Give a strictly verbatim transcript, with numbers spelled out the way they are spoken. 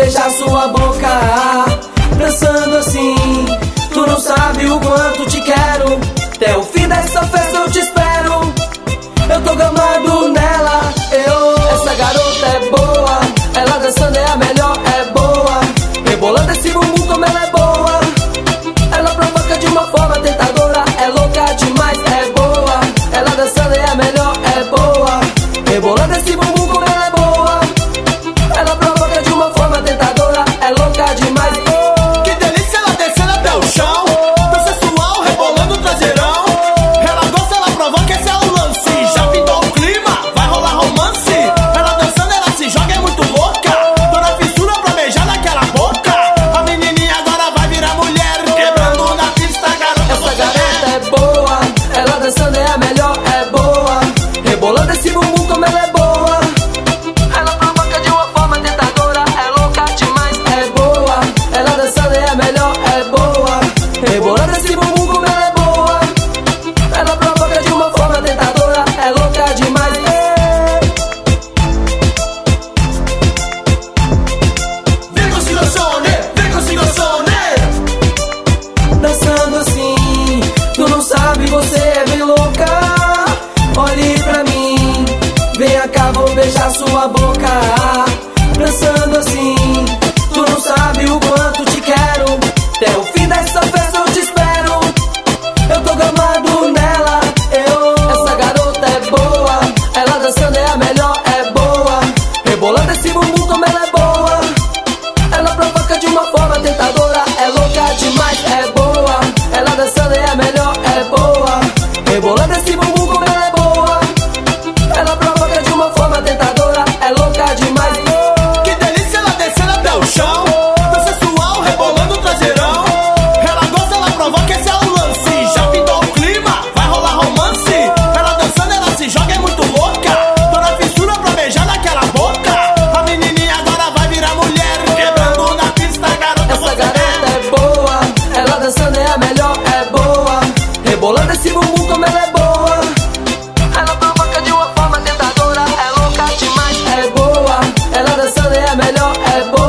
beijar sua boca. Dançando assim, tu não sabe o quanto te quero. Até o fim dessa festa eu te espero. Eu tô gamado nela, eu. Essa garota é boa, ela dançando é a melhor, é boa. Rebolando esse bumbum como ela é boa. Ela provoca de uma forma tentadora, é louca demais, é boa. Ela dançando é a melhor, é boa. Rebolando esse bumbum como ela é boa. Ela provoca de uma forma tentadora, é louca demais. Que delícia ela descendo até o chão. Tão sensual, rebolando o traseirão. Ela gosta, ela provoca, esse é o lance. Já pintou o clima, vai rolar romance. Ela dançando, ela se joga, é muito louca. Tô na fissura pra beijar naquela boca. A menininha agora vai virar mulher. Quebrando na pista, garota. Essa garota é boa, ela dançando é a melhor, é boa. Rebolando esse bumbum como ela é boa. Ela provoca de uma forma tentadora, é louca demais, é boa. Ela dançando é a melhor, é boa. Rebolando esse bumbum como ela é boa. Ela provoca de uma forma tentadora, é louca demais. Vem com Sigosone, vem com Sigosone. Dançando assim, tu não sabe, você é bem louca. Olhe pra mim, venha cá, vou beijar sua boca. Dançando assim, tu não sabe o quanto te quero. Até o fim dessa festa eu te espero. Eu tô gamado nela, eu. Essa garota é boa, ela dançando é a melhor, é boa. Rebolando esse bumbum como ela é boa. Ela provoca de uma forma tentadora, é louca demais, é boa. Ela dançando é a melhor, é boa. Rebolando esse bumbum como ela é boa. Ela provoca de uma forma tentadora, é louca demais. Que delícia ela descendo até o chão. Tão sensual, rebolando o traseirão. Ela gosta, ela provoca, esse é o lance. Já pintou o clima, vai rolar romance. Ela dançando, ela se joga, é muito louca. Tô na fissura pra beijar naquela boca. A menininha agora vai virar mulher. Quebrando na pista, garota. Essa garota é boa, ela dançando é a melhor, é boa. Rebolando esse bumbum como ela é boa. Ela provoca de uma forma tentadora, é louca demais, é boa. Ela dançando é a melhor, é boa.